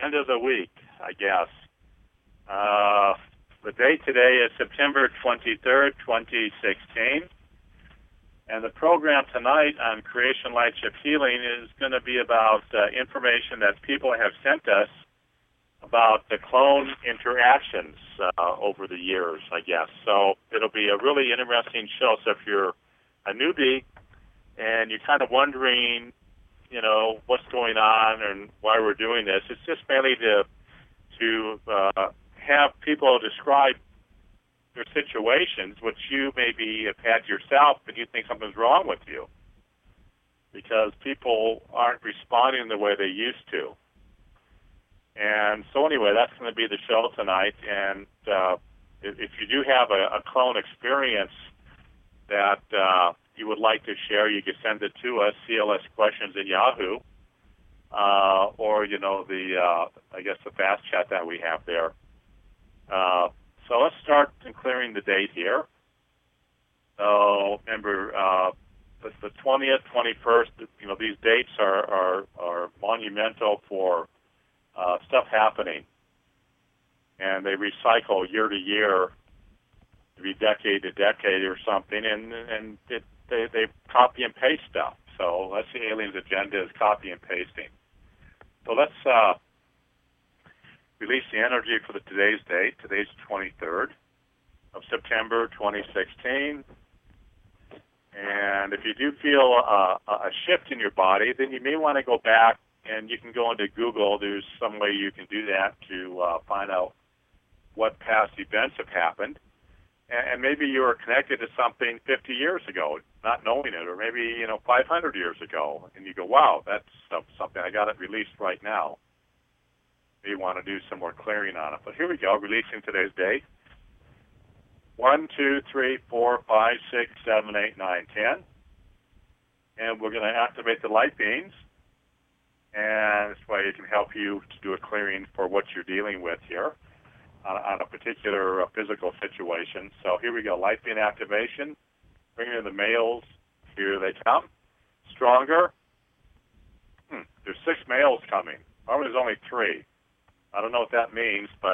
agenda of the week, I guess. The date today is September 23rd, 2016. And the program tonight on Creation Light Shift Healing is going to be about information that people have sent us about the clone interactions over the years, I guess. So it'll be a really interesting show. So if you're a newbie and you're kind of wondering, you know, what's going on and why we're doing this, it's just mainly to have people describe their situations, which you maybe have had yourself, and you think something's wrong with you because people aren't responding the way they used to. And so anyway, that's going to be the show tonight. And if you do have a clone experience that you would like to share, you can send it to us, CLSquestions at Yahoo, or, you know, I guess the fast chat that we have there. So let's start clearing the date here. So remember, the 20th, 21st, you know, these dates are monumental for stuff happening. And they recycle year to year, maybe decade to decade or something, and they copy and paste stuff. So that's the aliens' agenda, is copy and pasting. So let's release the energy for today's date. Today's 23rd of September, 2016. And if you do feel a shift in your body, then you may want to go back, and you can go into Google. There's some way you can do that to find out what past events have happened. And maybe you were connected to something 50 years ago, not knowing it, or maybe, you know, 500 years ago. And you go, wow, that's something. I got it released right now. You want to do some more clearing on it. But here we go, releasing today's date. 1, 2, 3, 4, 5, 6, 7, 8, 9, 10. And we're going to activate the light beams. And this way it can help you to do a clearing for what you're dealing with here on a particular physical situation. So here we go, light beam activation. Bringing in the males. Here they come. Stronger. There's 6 males coming. Normally there's only 3. I don't know what that means, but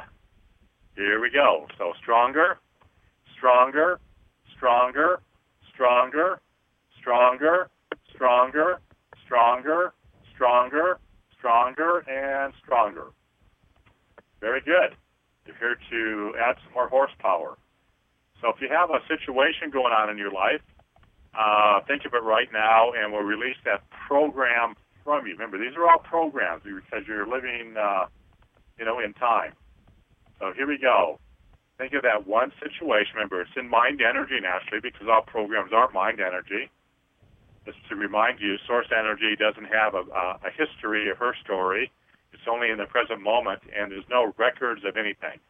here we go. So stronger, stronger, stronger, stronger, stronger, stronger, stronger, stronger, stronger, and stronger. Very good. You're here to add some more horsepower. So if you have a situation going on in your life, think of it right now, and we'll release that program from you. Remember, these are all programs because you're living you know, in time. So here we go. Think of that one situation. Remember, it's in mind energy naturally because all programs are mind energy. Just to remind you, source energy doesn't have a history of her story. It's only in the present moment, and there's no records of anything.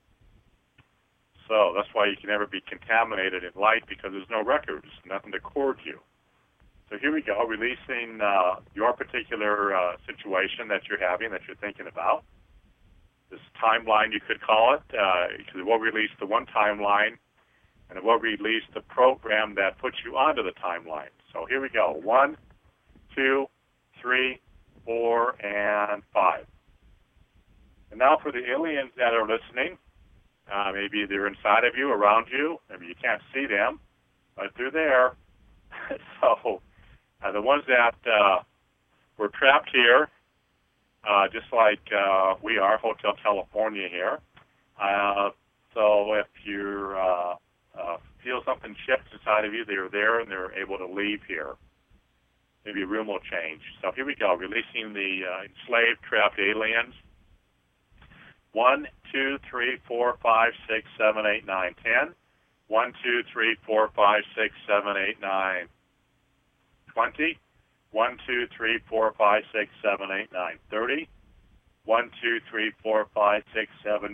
So that's why you can never be contaminated in light, because there's no records, nothing to record you. So here we go, releasing your particular situation that you're having, that you're thinking about. This timeline, you could call it. It will release the one timeline, and it will release the program that puts you onto the timeline. So here we go. 1, 2, 3, 4, and 5. And now for the aliens that are listening, maybe they're inside of you, around you. Maybe you can't see them, but they're there. So the ones that were trapped here, just like we are, Hotel California here. So if you feel something shift inside of you, they're there and they're able to leave here. Maybe a room will change. So here we go, releasing the enslaved, trapped aliens. 1, 2, 3, 4, 5, 6, 7, 8, 9, 10. 1, 2, 3, 4, 5, 6, 7, 8, 9, 20. 1, 2, 3, 4, 5, 6, 7, 8, 9, 30. 1, 2, 3, 4, 5, 6, 7,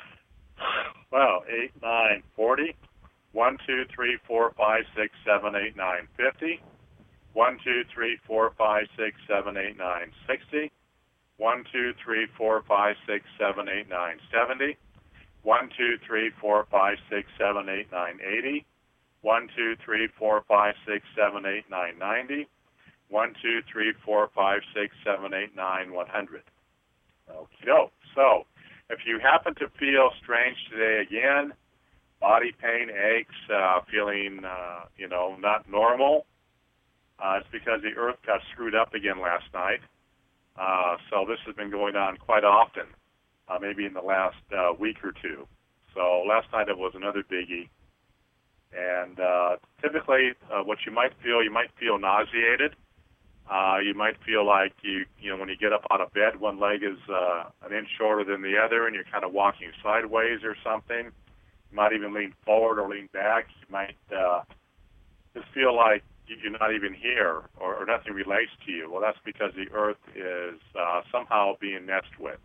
8, 9, 40. 1, 2, 3, 4, 5, 6, 7, 8, 9, 50. 1, 2, 3, 4, 5, 6, 7, 8, 9, 60. 1, 2, 3, 4, 5, 6, 7, 8, 9, 70. 1, 2, 3, 4, 5, 6, 7, 8, 9, 80. 1, 2, 3, 4, 5, 6, 7, 8, 9, 90. 1, 2, 3, 4, 5, 6, 7, 8, 9, 100. Okay. So, if you happen to feel strange today again, body pain, aches, feeling, not normal, it's because the Earth got screwed up again last night. So this has been going on quite often, maybe in the last week or two. So last night it was another biggie. And typically what you might feel nauseated. You might feel like when you get up out of bed, one leg is an inch shorter than the other, and you're kind of walking sideways or something. You might even lean forward or lean back. You might just feel like you're not even here or nothing relates to you. Well, that's because the Earth is somehow being messed with.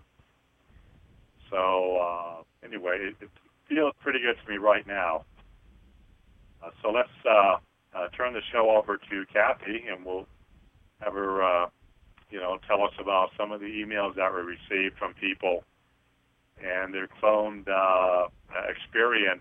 So anyway, it feels pretty good to me right now. So let's turn the show over to Kathy, and we'll have her, tell us about some of the emails that we received from people and their cloned experience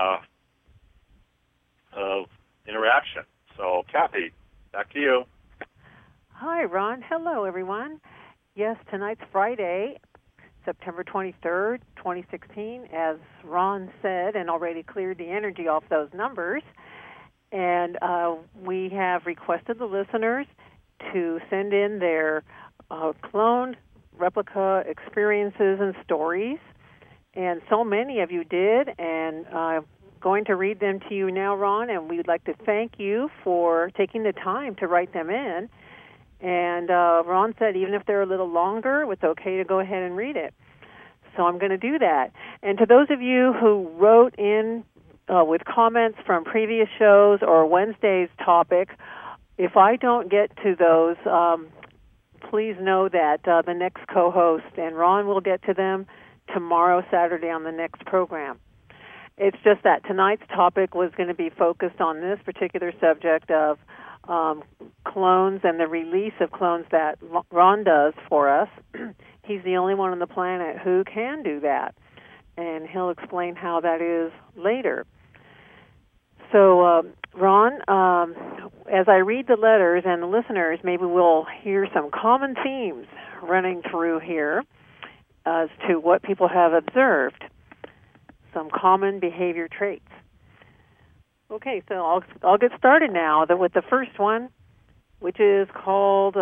of interaction. So, Kathy, back to you. Hi, Ron. Hello, everyone. Yes, tonight's Friday, September 23rd, 2016, as Ron said, and already cleared the energy off those numbers. And we have requested the listeners to send in their cloned replica experiences and stories. And so many of you did, and I'm going to read them to you now, Ron, and we'd like to thank you for taking the time to write them in. And Ron said even if they're a little longer, it's okay to go ahead and read it. So I'm going to do that. And to those of you who wrote in with comments from previous shows or Wednesday's topic, if I don't get to those, please know that the next co-host and Ron will get to them tomorrow, Saturday, on the next program. It's just that tonight's topic was going to be focused on this particular subject of clones and the release of clones that Ron does for us. He's the only one on the planet who can do that, and he'll explain how that is later. So, Ron, as I read the letters and the listeners, maybe we'll hear some common themes running through here as to what people have observed, some common behavior traits. Okay, so I'll get started now with the first one, which is called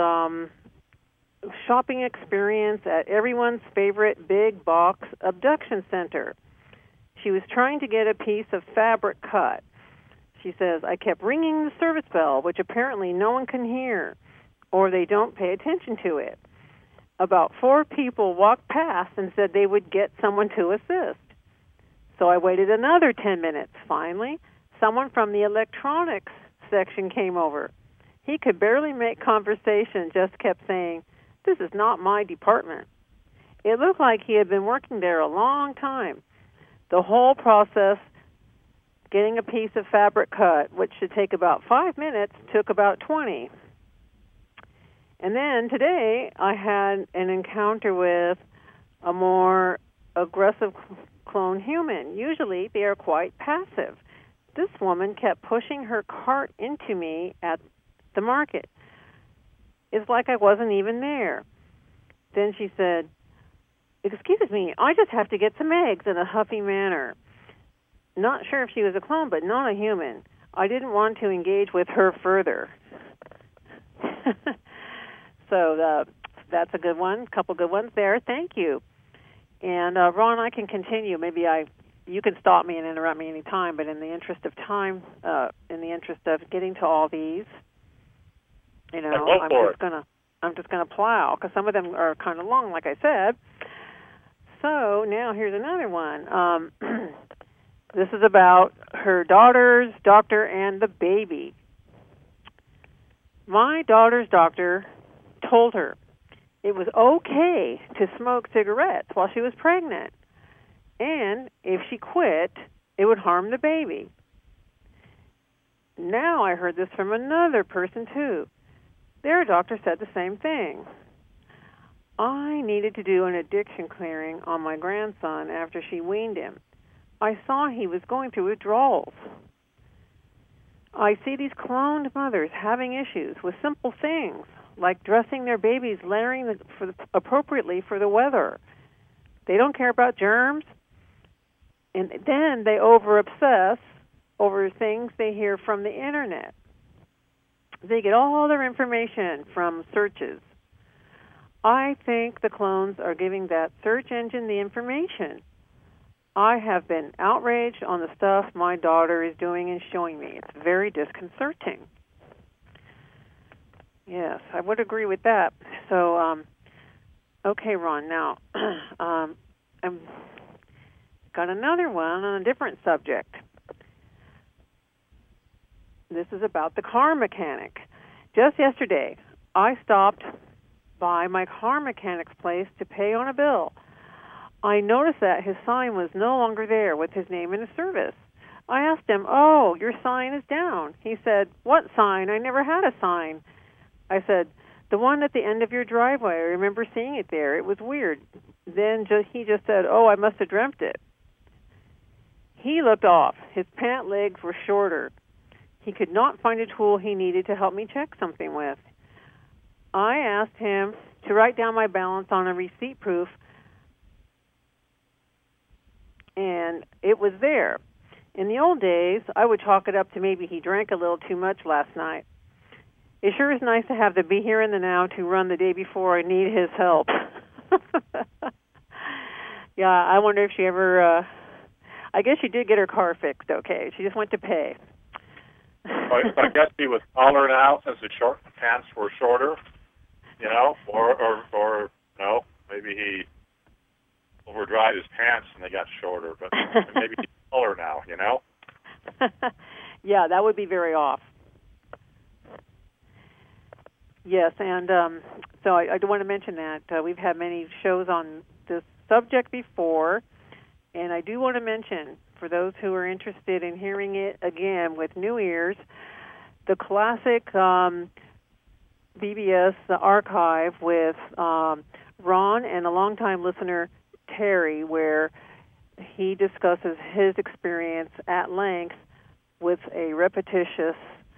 Shopping Experience at Everyone's Favorite Big Box Abduction Center. She was trying to get a piece of fabric cut. She says, I kept ringing the service bell, which apparently no one can hear, or they don't pay attention to it. About 4 people walked past and said they would get someone to assist. So I waited another 10 minutes. Finally, someone from the electronics section came over. He could barely make conversation, just kept saying, this is not my department. It looked like he had been working there a long time. The whole process, getting a piece of fabric cut, which should take about 5 minutes, took about 20. And then today I had an encounter with a more aggressive clone human. Usually they are quite passive. This woman kept pushing her cart into me at the market. It's like I wasn't even there. Then she said, excuse me, I just have to get some eggs, in a huffy manner. Not sure if she was a clone, but not a human. I didn't want to engage with her further. So that's a good one. A couple good ones there. Thank you. And Ron, I can continue. Maybe you can stop me and interrupt me any time, but in the interest of time, in the interest of getting to all these, I'm just gonna plow, because some of them are kind of long, like I said. So now here's another one. This is about her daughter's doctor and the baby. My daughter's doctor told her it was okay to smoke cigarettes while she was pregnant, and if she quit, it would harm the baby. Now I heard this from another person, too. Their doctor said the same thing. I needed to do an addiction clearing on my grandson after she weaned him. I saw he was going through withdrawals. I see these cloned mothers having issues with simple things like dressing their babies, layering appropriately for the weather. They don't care about germs, and then they over-obsess over things they hear from the internet. They get all their information from searches. I think the clones are giving that search engine the information. I have been outraged on the stuff my daughter is doing and showing me. It's very disconcerting. Yes, I would agree with that. So, okay, Ron, now, I've got another one on a different subject. This is about the car mechanic. Just yesterday, I stopped by my car mechanic's place to pay on a bill. I noticed that his sign was no longer there with his name and his service. I asked him, "Oh, your sign is down." He said, "What sign? I never had a sign." I said, "The one at the end of your driveway. I remember seeing it there. It was weird." Then he just said, "Oh, I must have dreamt it." He looked off. His pant legs were shorter. He could not find a tool he needed to help me check something with. I asked him to write down my balance on a receipt proof, and it was there. In the old days, I would chalk it up to maybe he drank a little too much last night. It sure is nice to have the be here and the now to run the day before I need his help. Yeah, I wonder if she ever, I guess she did get her car fixed okay. She just went to pay. I guess he was taller now since the pants were shorter, or no, maybe he overdried his pants and they got shorter, but maybe he's taller now, Yeah, that would be very off. Yes, and so I do want to mention that we've had many shows on this subject before, and I do want to mention, for those who are interested in hearing it again with new ears, the classic BBS archive with Ron and a longtime listener, Terry, where he discusses his experience at length with a repetitious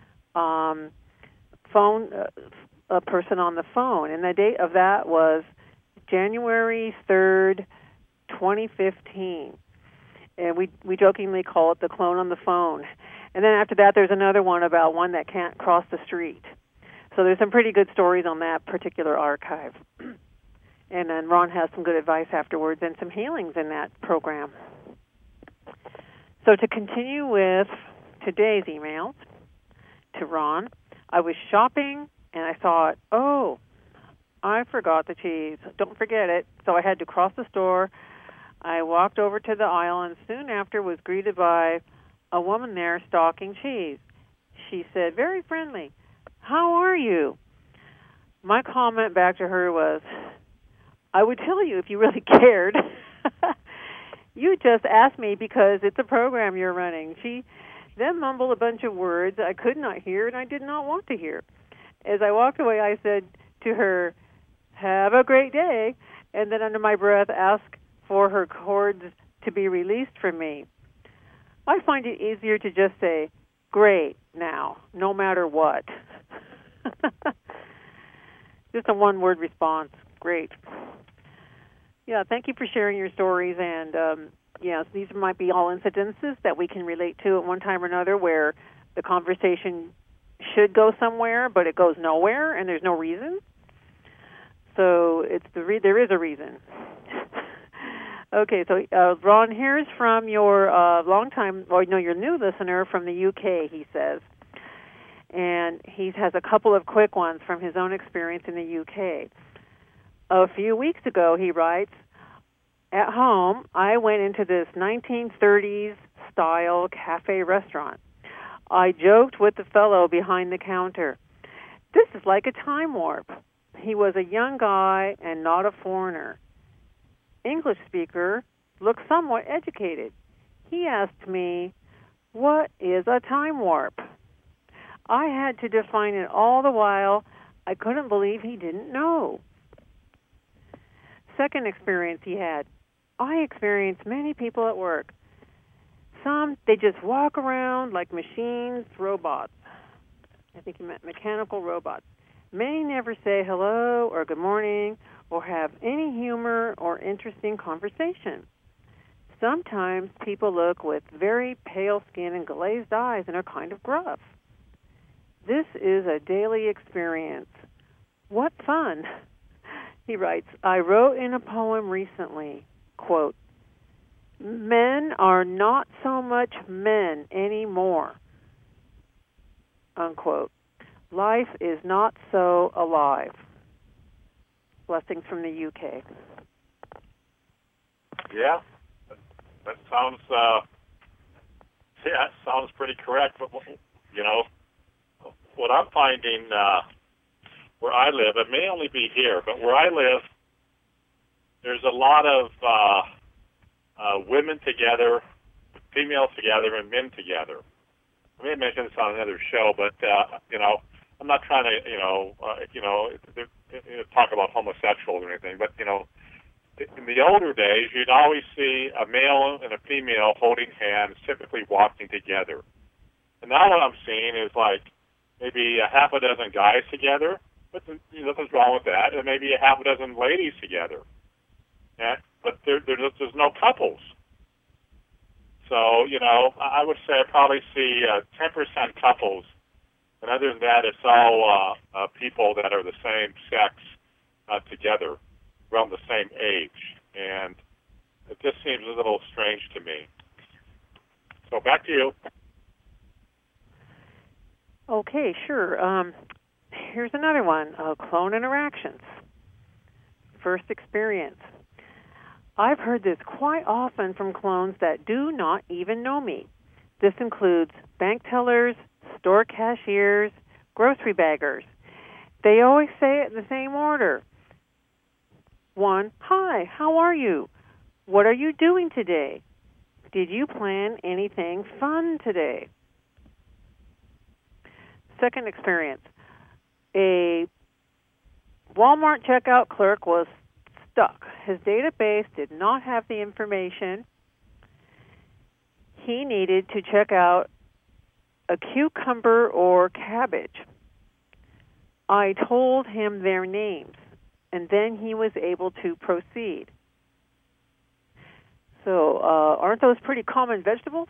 a person on the phone. And the date of that was January 3rd, 2015. And we jokingly call it the clone on the phone. And then after that, there's another one about one that can't cross the street. So there's some pretty good stories on that particular archive. And then Ron has some good advice afterwards and some healings in that program. So to continue with today's emails to Ron, I was shopping and I thought, oh, I forgot the cheese. Don't forget it. So I had to cross the store. I walked over to the aisle and soon after was greeted by a woman there stocking cheese. She said, very friendly, "How are you?" My comment back to her was, "I would tell you if you really cared. You just asked me because it's a program you're running." She then mumbled a bunch of words I could not hear and I did not want to hear. As I walked away, I said to her, "Have a great day," and then under my breath asked for her cords to be released from me. I find it easier to just say, "Great," now, no matter what. Just a one-word response. Great. Yeah, thank you for sharing your stories. And, yes, these might be all incidences that we can relate to at one time or another where the conversation should go somewhere, but it goes nowhere, and there's no reason. So there is a reason. Okay, so Ron, here's from your your new listener from the UK, he says. And he has a couple of quick ones from his own experience in the UK. A few weeks ago, he writes, at home, I went into this 1930s style cafe restaurant. I joked with the fellow behind the counter. This is like a time warp. He was a young guy and not a foreigner. English speaker, looked somewhat educated. He asked me, "What is a time warp?" I had to define it all the while. I couldn't believe he didn't know. Second experience he had. I experienced many people at work. Some, they just walk around like machines, robots. I think he meant mechanical robots. may never say hello or good morning or have any humor or interesting conversation. Sometimes people look with very pale skin and glazed eyes and are kind of gruff. This is a daily experience. What fun! He writes, I wrote in a poem recently, quote, men are not so much men anymore, unquote. Life is not so alive. Blessings from the UK. Yeah, that sounds, sounds pretty correct. But, you know, what I'm finding where I live, it may only be here, but where I live, there's a lot of women together, females together, and men together. I may mention this on another show, but you know, I'm not trying to talk about homosexuals or anything. But you know, in the older days, you'd always see a male and a female holding hands, typically walking together. And now what I'm seeing is like maybe a half a dozen guys together, but nothing's wrong with that, and maybe a half a dozen ladies together. Yeah, but there's no couples. So, you know, I would say I probably see 10% couples, and other than that, it's all people that are the same sex together, around the same age, and it just seems a little strange to me. So back to you. Okay, sure. Here's another one, clone interactions. First experience. I've heard this quite often from clones that do not even know me. This includes bank tellers, store cashiers, grocery baggers. They always say it in the same order. 1, hi, how are you? What are you doing today? Did you plan anything fun today? Second experience. A Walmart checkout clerk was stuck. His database did not have the information. He needed to check out a cucumber or cabbage. I told him their names, and then he was able to proceed. So, aren't those pretty common vegetables?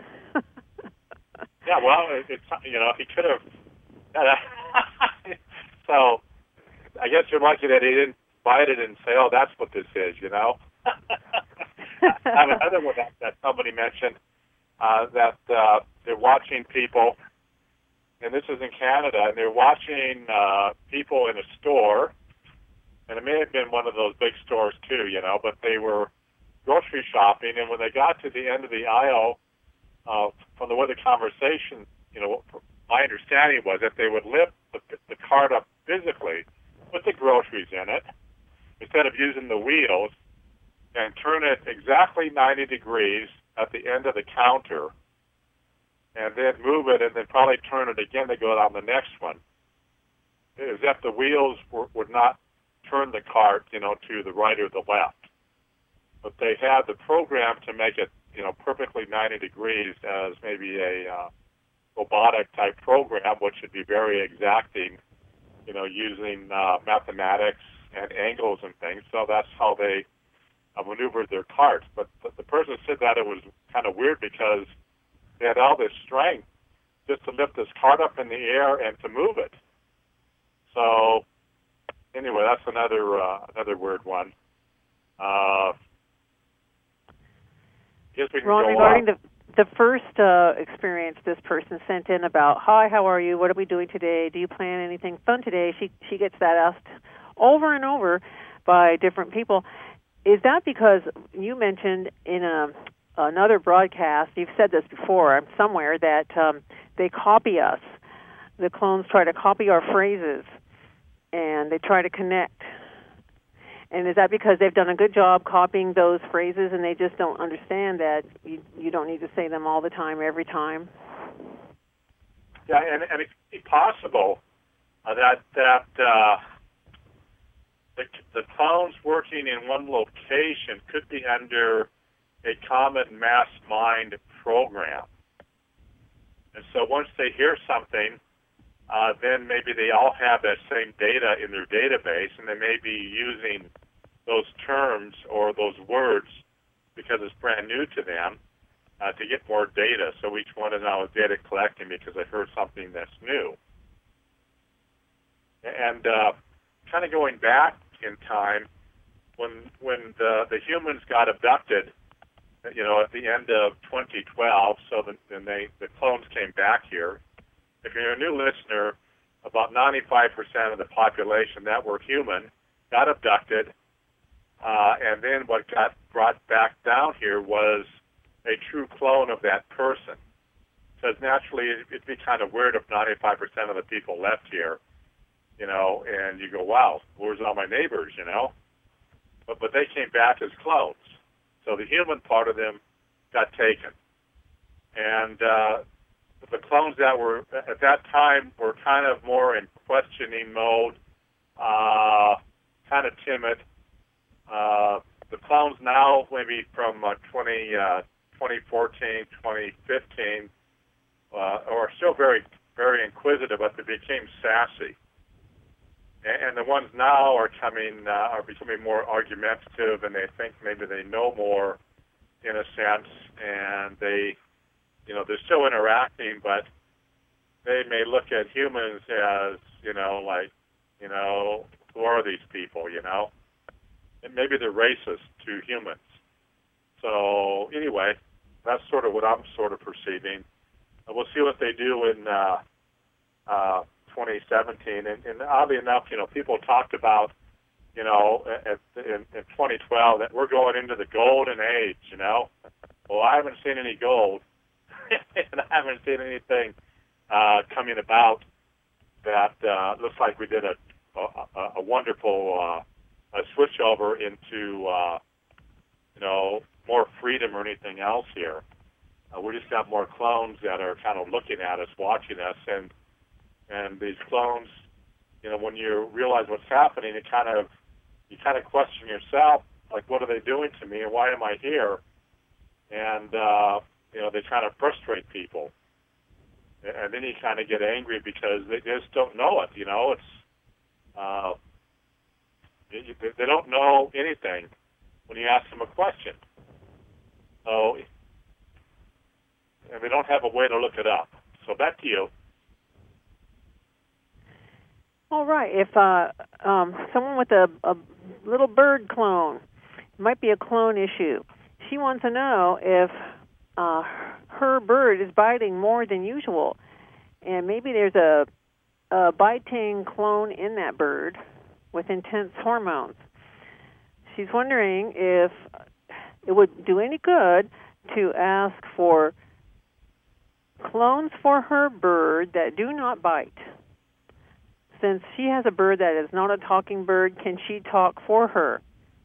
Yeah, well, it's, you know, he could have. So, I guess you're lucky that he didn't bite it and say, "Oh, that's what this is," you know. I have another one that somebody mentioned that they're watching people, and this is in Canada, and they're watching people in a store, and it may have been one of those big stores too, you know, but they were grocery shopping, and when they got to the end of the aisle, from the way the conversation, you know, my understanding was that they would lift the cart up physically, put the groceries in it, instead of using the wheels, and turn it exactly 90 degrees at the end of the counter, and then move it, and then probably turn it again to go down the next one. As if the wheels would not turn the cart, you know, to the right or the left. But they had the program to make it, you know, perfectly 90 degrees as maybe a robotic type program, which should be very exacting, you know, using mathematics and angles and things. So that's how they maneuvered their carts. But the person said that it was kind of weird because they had all this strength just to lift this cart up in the air and to move it. So anyway, that's another weird one. Guess we can Ron, go regarding the first experience this person sent in about, hi, how are you? What are we doing today? Do you plan anything fun today? She gets that asked over and over by different people. Is that because you mentioned in another broadcast, you've said this before somewhere, that they copy us. The clones try to copy our phrases, and they try to connect. And is that because they've done a good job copying those phrases and they just don't understand that you don't need to say them all the time, every time? Yeah, and it's possible that the clones working in one location could be under a common mass mind program. And so once they hear something, then maybe they all have that same data in their database, and they may be using those terms or those words because it's brand new to them to get more data. So each one is now data collecting because they heard something that's new. And kind of going back in time, when the humans got abducted, at the end of 2012, so then the clones came back here. If you're a new listener, about 95% of the population that were human got abducted, and then what got brought back down here was a true clone of that person. Because naturally, it'd be kind of weird if 95% of the people left here, and you go, wow, where's all my neighbors, But they came back as clones. So the human part of them got taken. And the clones that were at that time were kind of more in questioning mode, kind of timid. The clones now, maybe from 2014, 2015, are still very, very inquisitive, but they became sassy. And the ones now are becoming more argumentative, and they think maybe they know more, in a sense, and they're still interacting, but they may look at humans as, who are these people, And maybe they're racist to humans. So anyway, that's sort of what I'm sort of perceiving. We'll see what they do in 2017, and oddly enough, people talked about, in 2012 that we're going into the golden age, Well, I haven't seen any gold, and I haven't seen anything coming about that looks like we did a wonderful switch over into, more freedom or anything else here. We just got more clones that are kind of looking at us, watching us, and these clones, when you realize what's happening, you kind of question yourself, like, what are they doing to me, and why am I here? And they kind of frustrate people, and then you kind of get angry because they just don't know it. It's they don't know anything when you ask them a question. So, and they don't have a way to look it up. So back to you. All right. If someone with a little bird clone, it might be a clone issue. She wants to know if her bird is biting more than usual, and maybe there's a biting clone in that bird with intense hormones. She's wondering if it would do any good to ask for clones for her bird that do not bite. Since she has a bird that is not a talking bird, can she talk for her?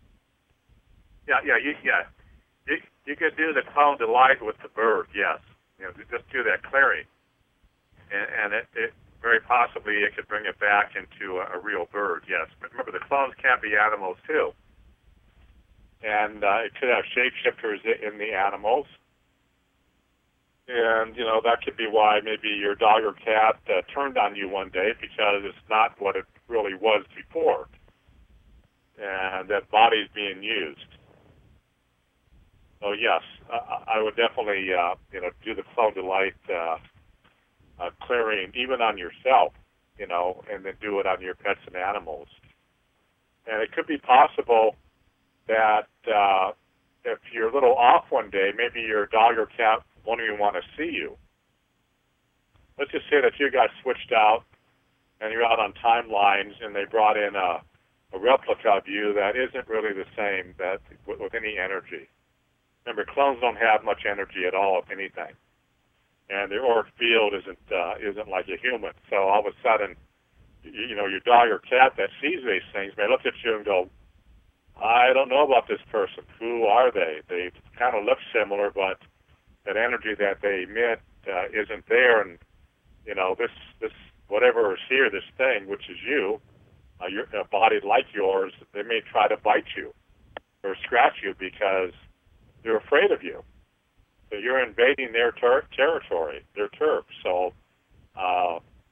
You could do the clone delight with the bird, yes. Just do that clearing. And it very possibly it could bring it back into a real bird, yes. But remember, the clones can be animals too. And it could have shapeshifters in the animals. And, that could be why maybe your dog or cat turned on you one day because it's not what it really was before. And that body's being used. So, yes, I would definitely, do the clone delight clearing, even on yourself, and then do it on your pets and animals. And it could be possible that if you're a little off one day, maybe your dog or cat won't even want to see you. Let's just say that you got switched out and you're out on timelines and they brought in a replica of you that isn't really the same with any energy. Remember, clones don't have much energy at all, if anything. And their auric field isn't like a human. So all of a sudden, your dog or cat that sees these things may look at you and go, I don't know about this person. Who are they? They kind of look similar, but that energy that they emit isn't there. And, this whatever is here, this thing, which is you, a body like yours, they may try to bite you or scratch you because they're afraid of you. So you're invading their territory, their turf. So,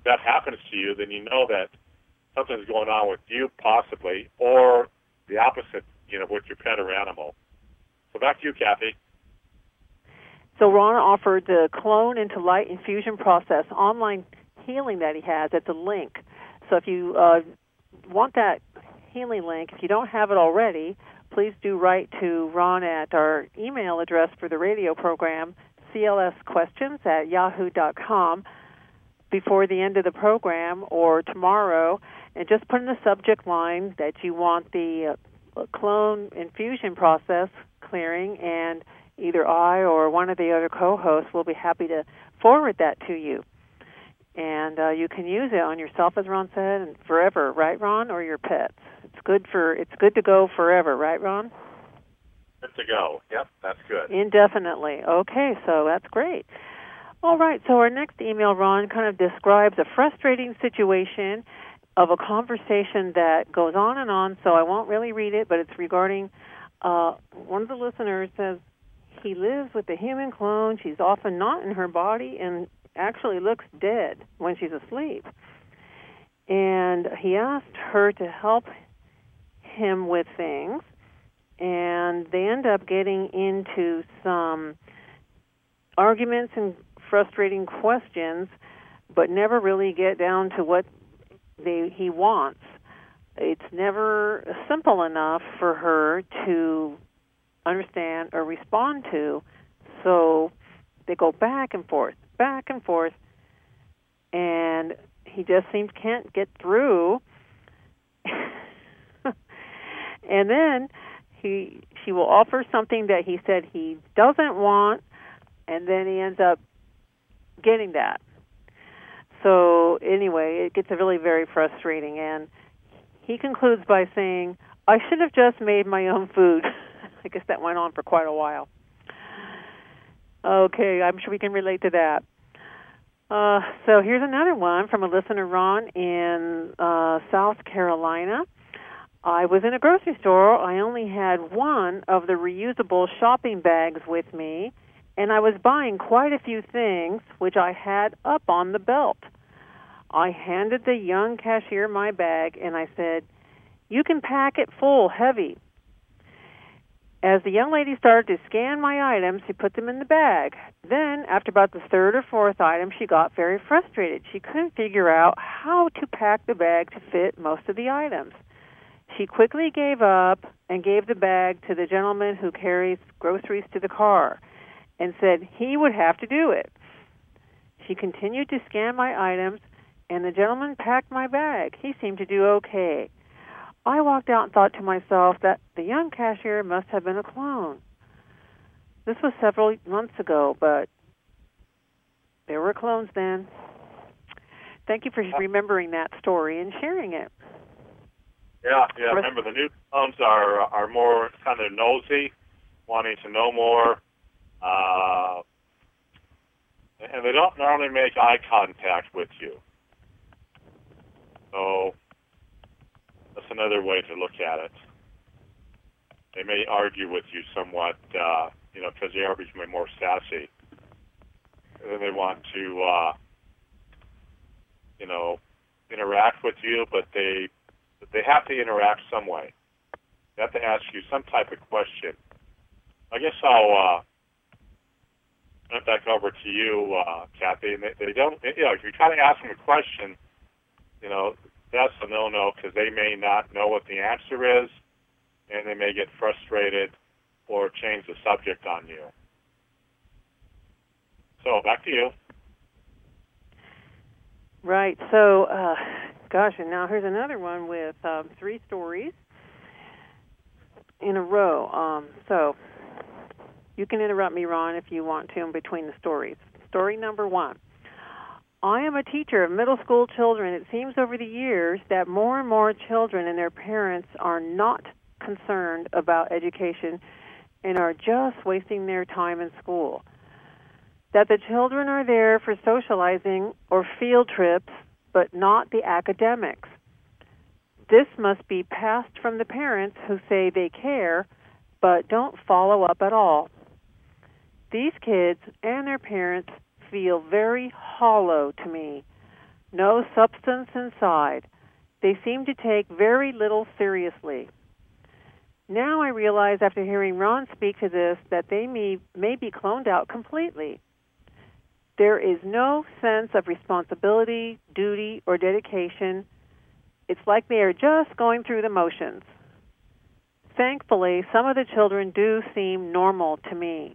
that happens to you, then you know that something's going on with you possibly, or the opposite, with your pet or animal. So back to you, Kathy. So Ron offered the Clone into Light Infusion Process online healing that he has at the link. So if you want that healing link, if you don't have it already, please do write to Ron at our email address for the radio program, clsquestions@yahoo.com, before the end of the program or tomorrow, and just put in the subject line that you want the Clone infusion process clearing, and either I or one of the other co-hosts will be happy to forward that to you. And you can use it on yourself, as Ron said, and forever, right, Ron, or your pets. It's good to go forever, right, Ron? Good to go. Yep, that's good. Indefinitely. Okay, so that's great. All right, so our next email, Ron, kind of describes a frustrating situation of a conversation that goes on, so I won't really read it, but it's regarding one of the listeners says he lives with a human clone. She's often not in her body and actually looks dead when she's asleep. And he asked her to help him with things, and they end up getting into some arguments and frustrating questions, but never really get down to what he wants. It's never simple enough for her to understand or respond to, so they go back and forth, and he just can't get through. And then she will offer something that he said he doesn't want, and then he ends up getting that. So anyway, it gets really very frustrating, and he concludes by saying, I should have just made my own food. I guess that went on for quite a while. Okay, I'm sure we can relate to that. So here's another one from a listener, Ron, in South Carolina. I was in a grocery store. I only had one of the reusable shopping bags with me, and I was buying quite a few things, which I had up on the belt. I handed the young cashier my bag, and I said, you can pack it full, heavy. As the young lady started to scan my items, she put them in the bag. Then, after about the third or fourth item, she got very frustrated. She couldn't figure out how to pack the bag to fit most of the items. She quickly gave up and gave the bag to the gentleman who carries groceries to the car and said he would have to do it. She continued to scan my items, and the gentleman packed my bag. He seemed to do okay. I walked out and thought to myself that the young cashier must have been a clone. This was several months ago, but there were clones then. Thank you for remembering that story and sharing it. Yeah. Remember, the new clones are more kind of nosy, wanting to know more, and they don't normally make eye contact with you. So that's another way to look at it. They may argue with you somewhat, because they are becoming more sassy. And then they want to, interact with you, but they have to interact some way. They have to ask you some type of question. I guess I'll turn it back over to you, Kathy. And they don't, if you try to ask them a question, that's a no-no, because they may not know what the answer is, and they may get frustrated or change the subject on you. So, back to you. Right. So, and now here's another one with 3 stories in a row. So, you can interrupt me, Ron, if you want to in between the stories. Story number 1. I am a teacher of middle school children. It seems over the years that more and more children and their parents are not concerned about education and are just wasting their time in school. That the children are there for socializing or field trips, but not the academics. This must be passed from the parents who say they care, but don't follow up at all. These kids and their parents feel very hollow to me. no substance inside. They seem to take very little seriously. Now I realize after hearing Ron speak to this that they may be cloned out completely. There is no sense of responsibility, duty, or dedication. It's like they are just going through the motions. Thankfully, some of the children do seem normal to me.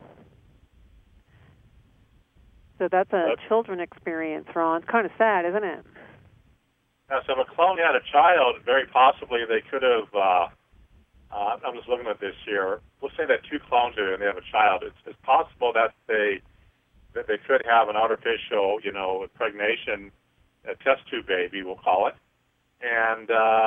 So that's a children experience, Ron. It's kind of sad, isn't it? So if a clone had a child, very possibly they could have, I'm just looking at this here. Let's say that two clones are and they have a child. It's possible that they could have an artificial, impregnation, a test tube baby, we'll call it, and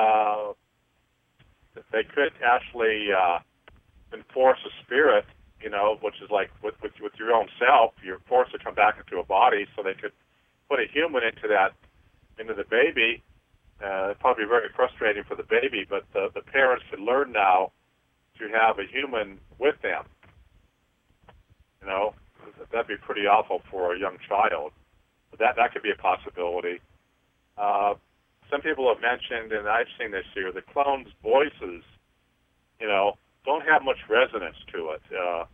they could actually enforce a spirit, which is like with your own self. You're forced to come back into a body, so they could put a human into the baby. It'd probably be very frustrating for the baby, but the parents should learn now to have a human with them. That'd be pretty awful for a young child. But that could be a possibility. Some people have mentioned, and I've seen this here, the clones' voices, don't have much resonance to it.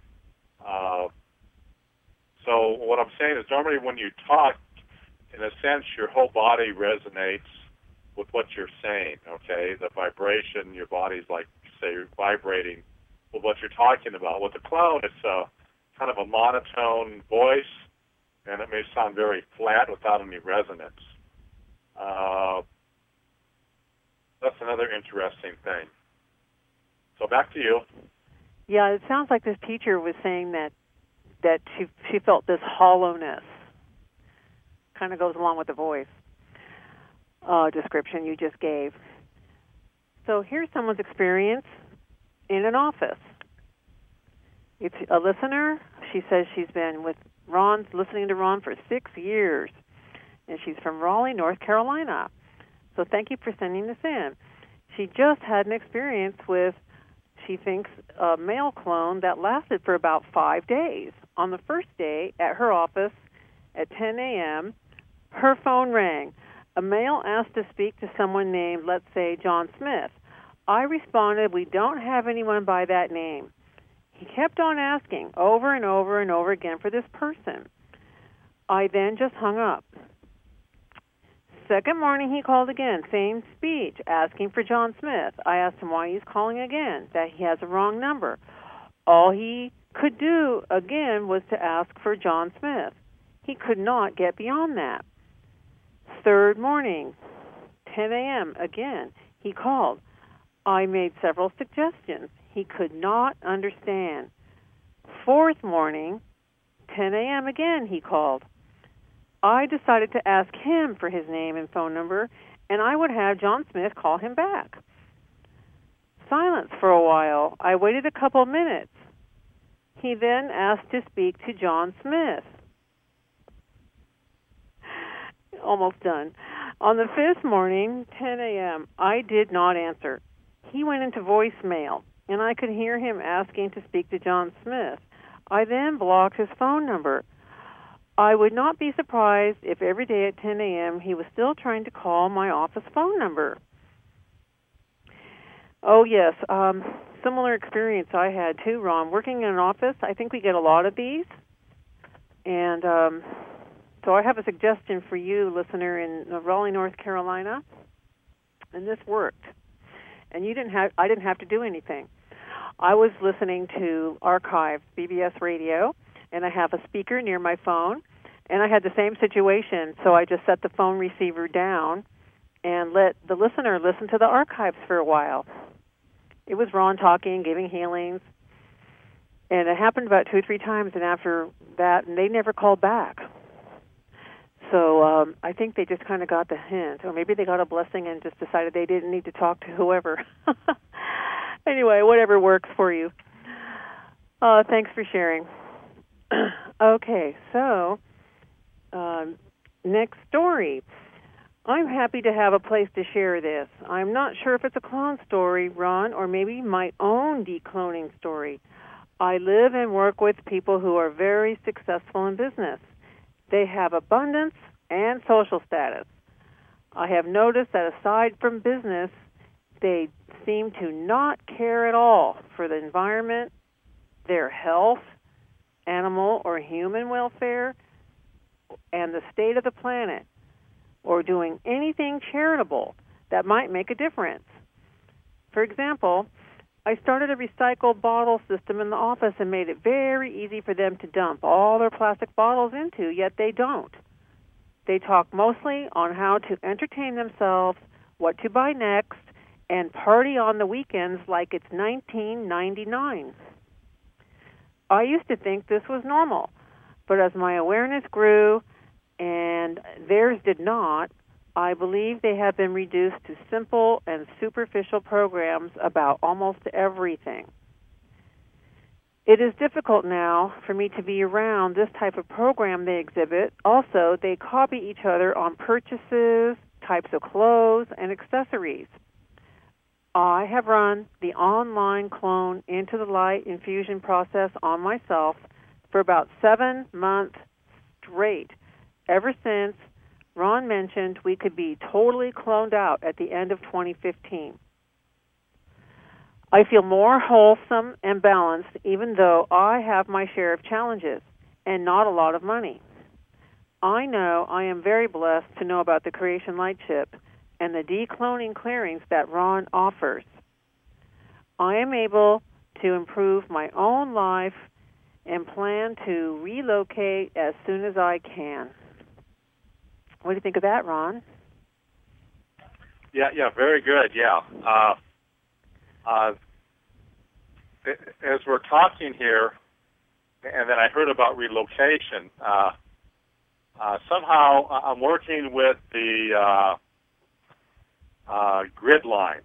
So what I'm saying is normally when you talk, in a sense, your whole body resonates with what you're saying, okay? The vibration, your body's like, say, vibrating with what you're talking about. With the clone, it's kind of a monotone voice, and it may sound very flat without any resonance. That's another interesting thing. So back to you. Yeah, it sounds like this teacher was saying that she felt this hollowness. Kind of goes along with the voice description you just gave. So here's someone's experience in an office. It's a listener. She says she's been listening to Ron for 6 years, and she's from Raleigh, North Carolina. So thank you for sending this in. She just had an experience with, she thinks, a male clone that lasted for about 5 days. On the first day at her office at 10 a.m., her phone rang. A male asked to speak to someone named, let's say, John Smith. I responded, we don't have anyone by that name. He kept on asking over and over and over again for this person. I then just hung up. Second morning, he called again, same speech, asking for John Smith. I asked him why he's calling again, that he has a wrong number. All he could do again was to ask for John Smith. He could not get beyond that. Third morning, 10 a.m., again, he called. I made several suggestions. He could not understand. Fourth morning, 10 a.m. again, he called. I decided to ask him for his name and phone number, and I would have John Smith call him back. Silence for a while. I waited a couple minutes. He then asked to speak to John Smith. Almost done. On the fifth morning, 10 a.m., I did not answer. He went into voicemail, and I could hear him asking to speak to John Smith. I then blocked his phone number. I would not be surprised if every day at 10 a.m. he was still trying to call my office phone number. Oh, yes, similar experience I had too, Ron. Working in an office, I think we get a lot of these. And so I have a suggestion for you, listener, in Raleigh, North Carolina. And this worked. And I didn't have to do anything. I was listening to Archives, BBS Radio, and I have a speaker near my phone, and I had the same situation, so I just set the phone receiver down and let the listener listen to the archives for a while. It was Ron talking, giving healings, and it happened about 2 or 3 times, and after that, and they never called back. So I think they just kind of got the hint, or maybe they got a blessing and just decided they didn't need to talk to whoever. Anyway, whatever works for you. Thanks for sharing. Okay, so next story. I'm happy to have a place to share this. I'm not sure if it's a clone story, Ron, or maybe my own decloning story. I live and work with people who are very successful in business. They have abundance and social status. I have noticed that aside from business, they seem to not care at all for the environment, their health, animal or human welfare, and the state of the planet, or doing anything charitable that might make a difference. For example, I started a recycled bottle system in the office and made it very easy for them to dump all their plastic bottles into, yet they don't. They talk mostly on how to entertain themselves, what to buy next, and party on the weekends like it's 1999. I used to think this was normal, but as my awareness grew and theirs did not, I believe they have been reduced to simple and superficial programs about almost everything. It is difficult now for me to be around this type of program they exhibit. Also, they copy each other on purchases, types of clothes, and accessories. I have run the online clone into the light infusion process on myself for about 7 months straight, ever since Ron mentioned we could be totally cloned out at the end of 2015. I feel more wholesome and balanced even though I have my share of challenges and not a lot of money. I know I am very blessed to know about the Creation Light Chip and the decloning clearings that Ron offers. I am able to improve my own life and plan to relocate as soon as I can. What do you think of that, Ron? Yeah, very good. Yeah. As we're talking here, and then I heard about relocation. Somehow, I'm working with the grid lines.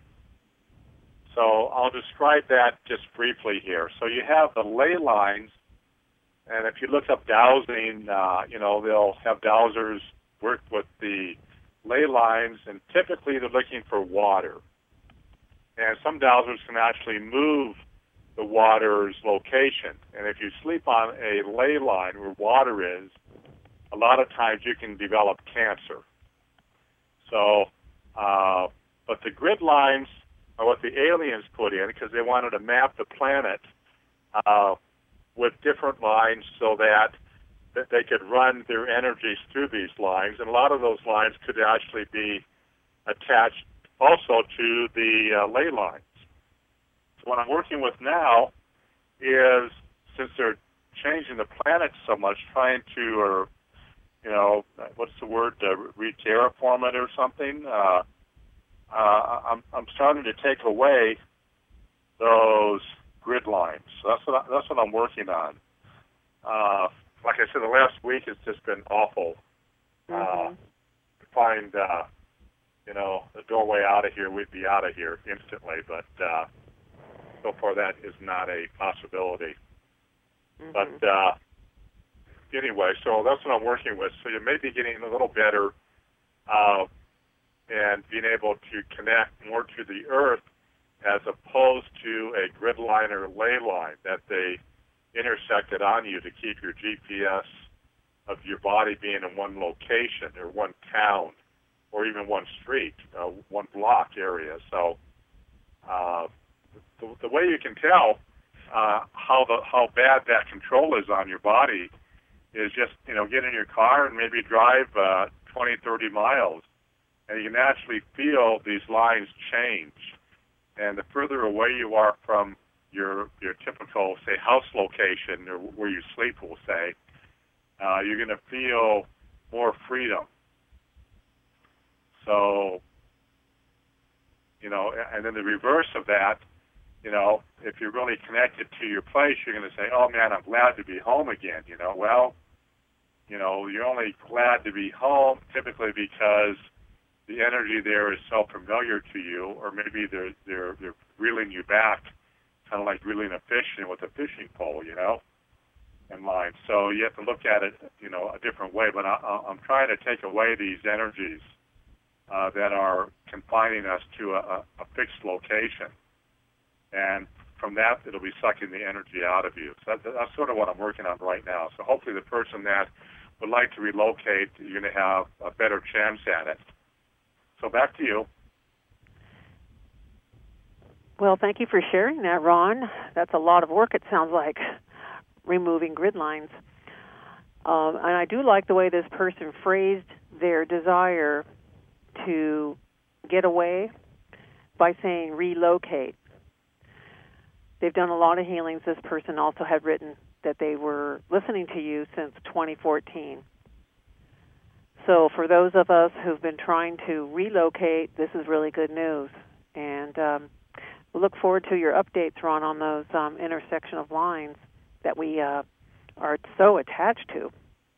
So I'll describe that just briefly here. So you have the ley lines, and if you look up dowsing, they'll have dowsers work with the ley lines, and typically they're looking for water. And some dowsers can actually move the water's location. And if you sleep on a ley line where water is, a lot of times you can develop cancer. So, but the grid lines are what the aliens put in because they wanted to map the planet with different lines so that they could run their energies through these lines. And a lot of those lines could actually be attached also to the ley lines. So what I'm working with now is, since they're changing the planet so much, trying to, what's the word, re-terraform it or something, I'm starting to take away those grid lines. So that's what I'm working on. Like I said, the last week has just been awful. To find, the doorway out of here, we'd be out of here instantly. But so far, that is not a possibility. But anyway, so that's what I'm working with. So you may be getting a little better and being able to connect more to the earth as opposed to a grid line or ley line that they intersected on you to keep your GPS of your body being in one location or one town or even one street, one block area. So the way you can tell how bad that control is on your body is just, get in your car and maybe drive 20, 30 miles, and you can actually feel these lines change. And the further away you are from your typical, say, house location or where you sleep, we'll say, you're going to feel more freedom. So, and then the reverse of that, if you're really connected to your place, you're going to say, oh, man, I'm glad to be home again. Well, you're only glad to be home typically because the energy there is so familiar to you, or maybe they're reeling you back, kind of like reeling a fish in with a fishing pole, in line. So you have to look at it, a different way. But I'm trying to take away these energies that are confining us to a fixed location. And from that, it'll be sucking the energy out of you. So that's sort of what I'm working on right now. So hopefully the person that would like to relocate, you're going to have a better chance at it. So back to you. Well, thank you for sharing that, Ron. That's a lot of work, it sounds like, removing grid lines. And I do like the way this person phrased their desire to get away by saying relocate. They've done a lot of healings. This person also had written that they were listening to you since 2014. So for those of us who've been trying to relocate, this is really good news. And we'll look forward to your updates, Ron, on those intersection of lines that we are so attached to.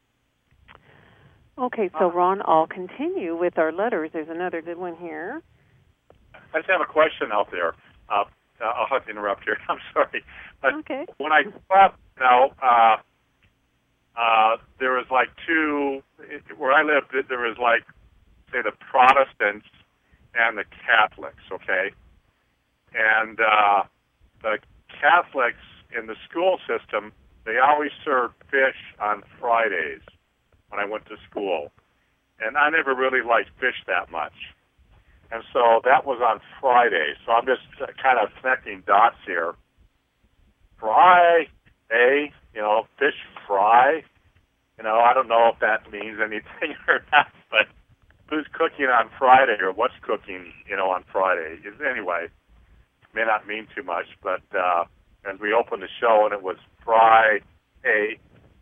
Okay, so Ron, I'll continue with our letters. There's another good one here. I just have a question out there. I'll have to interrupt here. I'm sorry. But okay. When I grew up, there was like two, where I lived, there was like, say, the Protestants and the Catholics, okay? And the Catholics in the school system, they always served fish on Fridays when I went to school. And I never really liked fish that much. And so that was on Friday. So I'm just kind of connecting dots here. Friday, fish fry. I don't know if that means anything or not, but who's cooking on Friday or what's cooking, on Friday? Anyway, may not mean too much, but as we opened the show and it was Friday,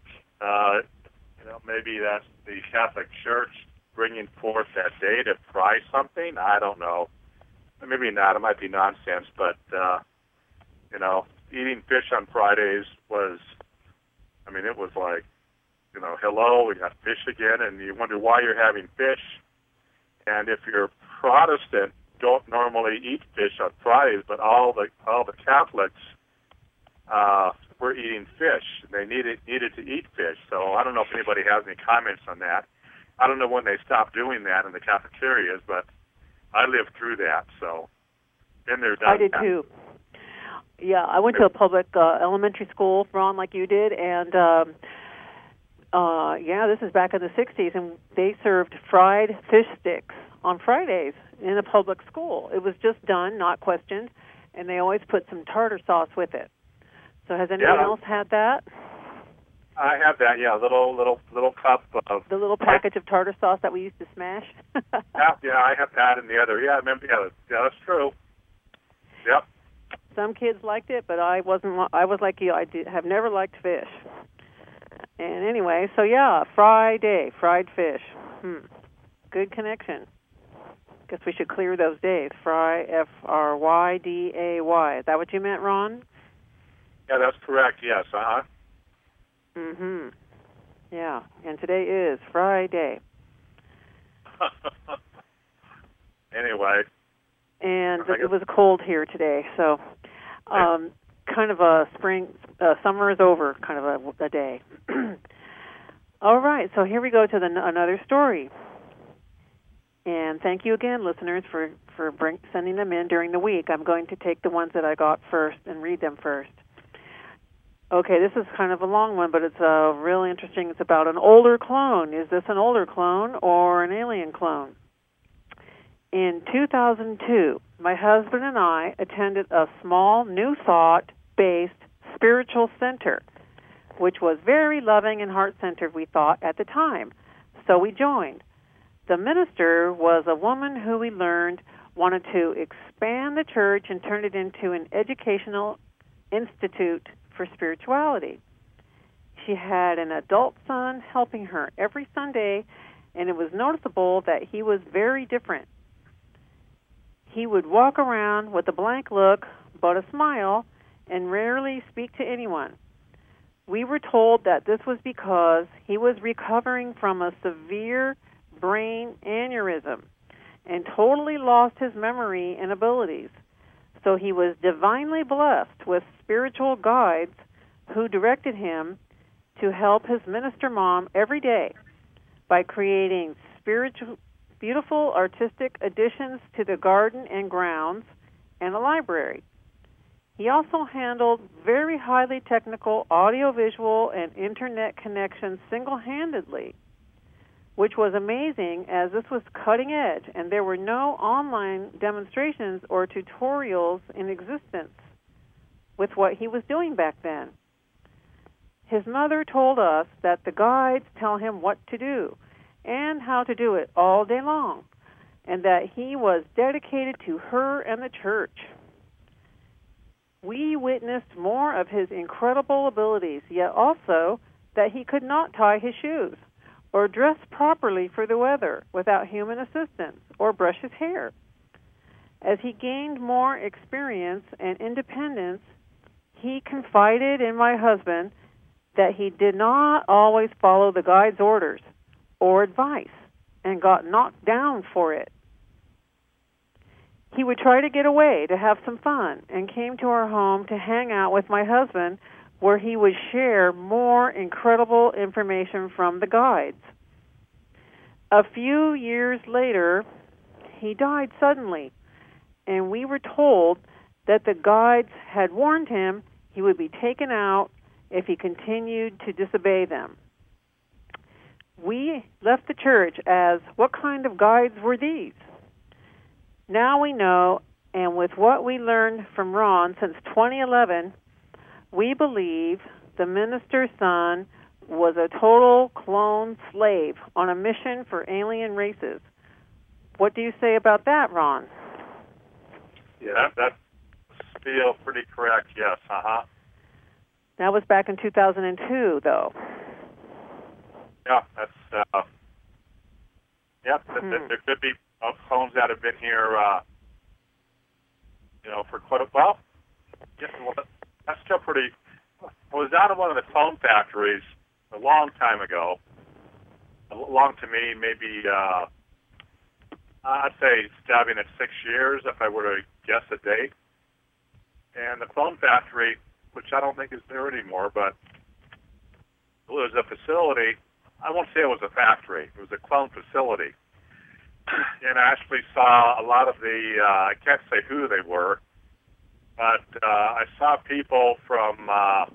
maybe that's the Catholic Church bringing forth that day to fry something. I don't know. Maybe not. It might be nonsense, but, eating fish on Fridays was, it was like, hello, we got fish again, and you wonder why you're having fish. And if you're Protestant, don't normally eat fish on Fridays, but all the Catholics were eating fish. They needed to eat fish. So I don't know if anybody has any comments on that. I don't know when they stopped doing that in the cafeterias, but I lived through that. So been there, done I did that. too. Yeah, I went to a public elementary school, Ron, like you did, and this is back in the 60s, and they served fried fish sticks on Fridays in a public school. It was just done, not questioned, and they always put some tartar sauce with it. So has anyone else had that? I have that, yeah, little cup of... The little package of tartar sauce that we used to smash? yeah, I have that in the other. Yeah, I remember, yeah, that's true. Yep. Some kids liked it, but I wasn't. I was like you. Have never liked fish. And anyway, so yeah, Friday, fried fish. Good connection. Guess we should clear those days. F-R-Y-D-A-Y. Is that what you meant, Ron? Yeah, that's correct. Yes. Yeah, and today is Friday. Anyway. And it was cold here today, so kind of a summer is over, kind of a day. All right, so here we go to another story. And thank you again, listeners, for sending them in during the week. I'm going to take the ones that I got first and read them first. Okay, this is kind of a long one, but it's really interesting. It's about an older clone. Is this an older clone or an alien clone? In 2002, my husband and I attended a small New Thought-based spiritual center, which was very loving and heart-centered, we thought, at the time. So we joined. The minister was a woman who we learned wanted to expand the church and turn it into an educational institute for spirituality. She had an adult son helping her every Sunday, and it was noticeable that he was very different. He would walk around with a blank look, but a smile, and rarely speak to anyone. We were told that this was because he was recovering from a severe brain aneurysm and totally lost his memory and abilities. So he was divinely blessed with spiritual guides who directed him to help his minister mom every day by creating beautiful artistic additions to the garden and grounds and a library. He also handled very highly technical audiovisual and internet connections single-handedly. which was amazing as this was cutting edge and there were no online demonstrations or tutorials in existence with what he was doing back then. His mother told us that the guides tell him what to do and how to do it all day long, and that he was dedicated to her and the church. We witnessed more of his incredible abilities, yet also that he could not tie his shoes or dress properly for the weather without human assistance or brush his hair. As he gained more experience and independence, he confided in my husband that he did not always follow the guide's orders or advice and got knocked down for it. He would try to get away to have some fun and came to our home to hang out with my husband, where he would share more incredible information from the guides. A few years later, he died suddenly, and we were told that the guides had warned him he would be taken out if he continued to disobey them. We left the church as, what kind of guides were these? Now we know, and with what we learned from Ron since 2011, we believe the minister's son was a total clone slave on a mission for alien races. What do you say about that, Ron? Yeah, that feels pretty correct, yes. That was back in 2002, though. Yeah, that's, there could be clones that have been here, for quite a while. Yeah, well, that's still pretty. I was out of one of the clone factories a long time ago. Long to me, maybe I'd say stabbing at 6 years if I were to guess a date. And the clone factory, which I don't think is there anymore, but it was a facility. I won't say it was a factory. It was a clone facility. And I actually saw a lot of the, I can't say who they were, but I saw people from,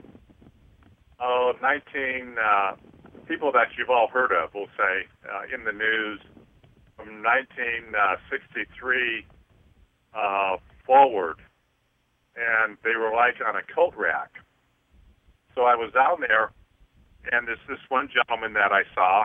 people that you've all heard of, we'll say, in the news from 1963 forward. And they were like on a coat rack. So I was down there, and there's this one gentleman that I saw,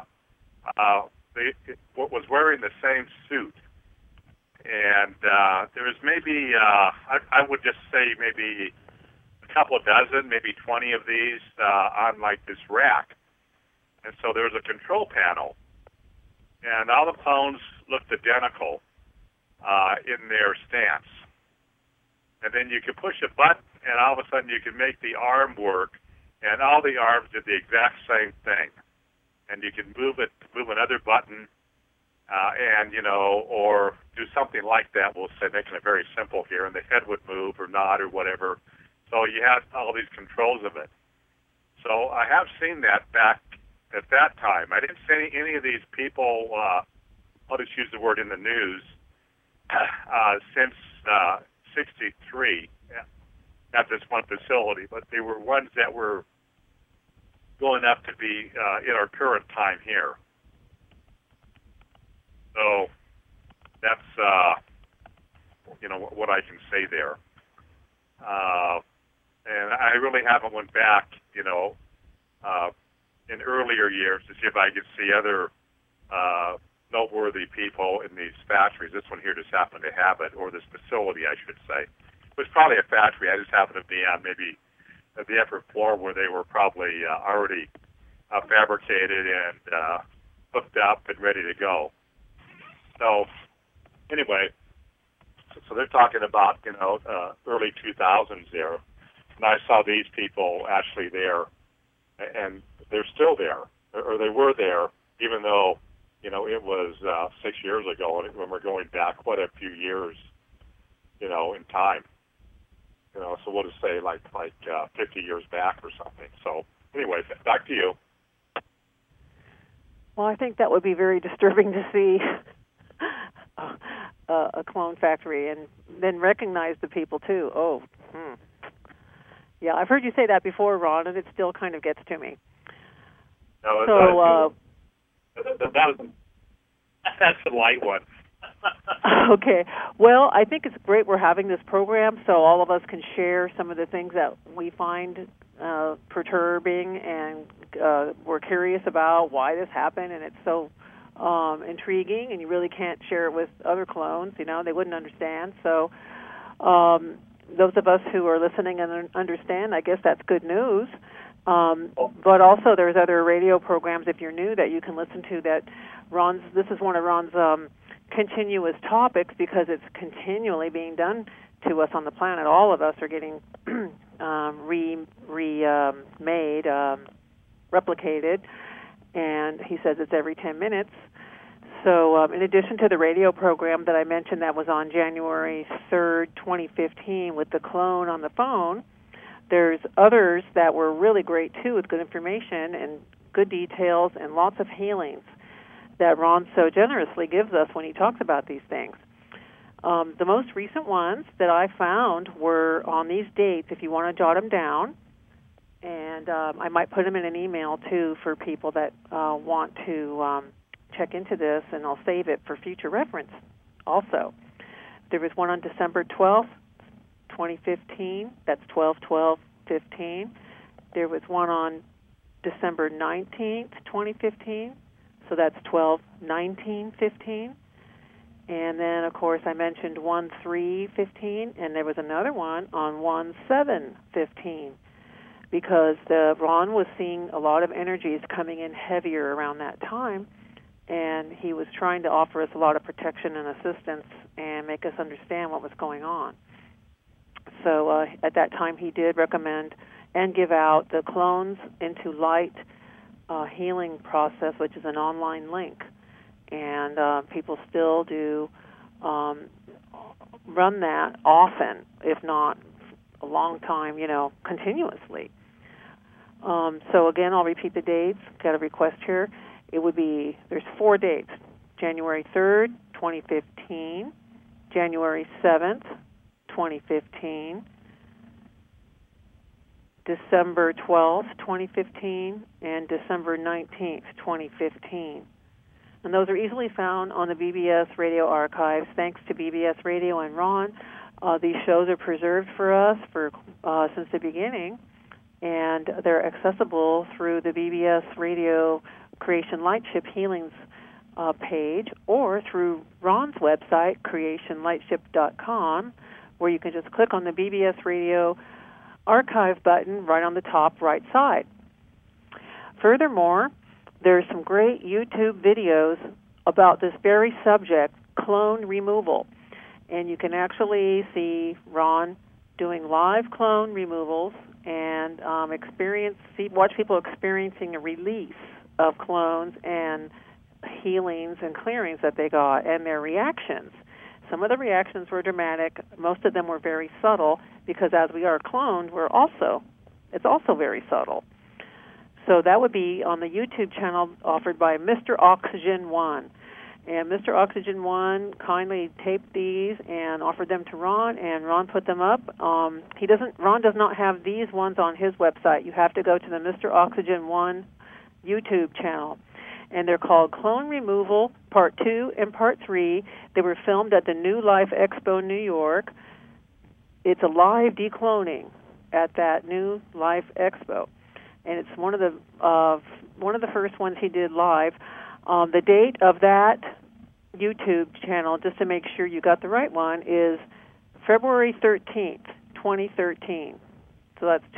was wearing the same suit. And there was maybe, I would just say maybe a couple of dozen, maybe 20 of these on like this rack. And so there was a control panel. And all the clones looked identical in their stance. And then you could push a button, and all of a sudden you could make the arm work, and all the arms did the exact same thing. And you could move another button, or do something like that. We'll say, making it very simple here, and the head would move or nod or whatever. So you had all these controls of it. So I have seen that back at that time. I didn't see any of these people, I'll just use the word in the news, since 63 at this one facility, but they were ones that were going up to be in our current time here. So that's what I can say there. And I really haven't went back, in earlier years to see if I could see other noteworthy people in these factories. This one here just happened to have it, or this facility, I should say. It was probably a factory. I just happened to be on maybe at the upper floor where they were probably already fabricated and hooked up and ready to go. So anyway, so they're talking about, early 2000s there. And I saw these people actually there, and they're still there, or they were there, even though, it was 6 years ago, and when we're going back quite a few years, in time. So we'll just say like 50 years back or something. So anyway, back to you. Well, I think that would be very disturbing to see a clone factory and then recognize the people too. Oh, yeah, I've heard you say that before, Ron, and it still kind of gets to me. No, That's a light one. Okay. Well, I think it's great we're having this program so all of us can share some of the things that we find perturbing, and we're curious about why this happened, and it's so intriguing, and you really can't share it with other clones. They wouldn't understand. So those of us who are listening and understand, I guess that's good news. But also there's other radio programs, if you're new, that you can listen to that this is one of Ron's continuous topics, because it's continually being done to us on the planet. All of us are getting remade, replicated, and he says it's every 10 minutes. So in addition to the radio program that I mentioned that was on January 3rd, 2015 with the clone on the phone, there's others that were really great too, with good information and good details and lots of healings that Ron so generously gives us when he talks about these things. The most recent ones that I found were on these dates, if you want to jot them down, and I might put them in an email too for people that want to check into this, and I'll save it for future reference also. There was one on December 12th, 2015. That's 12/12/15. There was one on December 19th, 2015. So that's 12/19/15. And then, of course, I mentioned 1/3/15, and there was another one on 1/7/15, because Ron was seeing a lot of energies coming in heavier around that time, and he was trying to offer us a lot of protection and assistance and make us understand what was going on. So at that time, he did recommend and give out the Clones into Light healing process, which is an online link. And people still do run that often, if not a long time, continuously. So again, I'll repeat the dates. Got a request here. There's 4 dates: January 3rd, 2015, January 7th, 2015, December 12th, 2015, and December 19th, 2015. And those are easily found on the BBS Radio archives. Thanks to BBS Radio and Ron, these shows are preserved for us since the beginning, and they're accessible through the BBS Radio Creation Lightship Healings page, or through Ron's website, creationlightship.com, where you can just click on the BBS Radio archive button right on the top right side. Furthermore, there's some great YouTube videos about this very subject, clone removal. And you can actually see Ron doing live clone removals and watch people experiencing a release of clones and healings and clearings that they got, and their reactions. Some of the reactions were dramatic. Most of them were very subtle, because as we are cloned, it's also very subtle. So that would be on the YouTube channel offered by Mr. Oxygen One. And Mr. Oxygen One kindly taped these and offered them to Ron, and Ron put them up. Ron does not have these ones on his website. You have to go to the Mr. Oxygen One YouTube channel. And they're called Clone Removal Part 2 and Part 3. They were filmed at the New Life Expo in New York. It's a live decloning at that New Life Expo, and it's one of the first ones he did live. The date of that YouTube channel, just to make sure you got the right one, is February 13th, 2013. So that's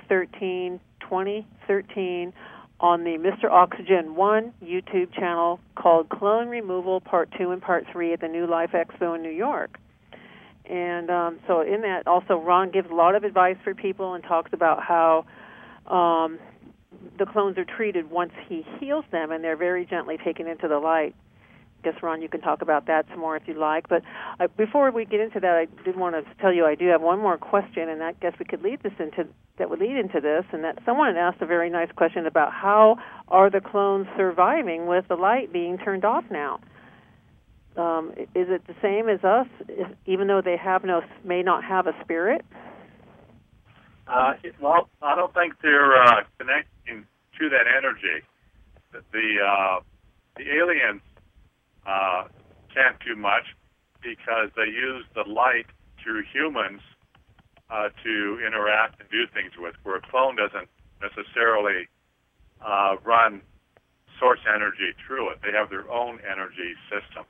2/13/2013 on the Mr. Oxygen 1 YouTube channel called Clone Removal Part 2 and Part 3 at the New Life Expo in New York. And so in that, also, Ron gives a lot of advice for people and talks about how the clones are treated once he heals them, and they're very gently taken into the light. I guess, Ron, you can talk about that some more if you'd like. But before we get into that, I did want to tell you I do have one more question, and I guess we could lead into this, and that someone had asked a very nice question about how are the clones surviving with the light being turned off now? Is it the same as us, even though they may not have a spirit? Well, I don't think they're connecting to that energy. the aliens can't do much because they use the light through humans to interact and do things with, where a clone doesn't necessarily run source energy through it. They have their own energy system.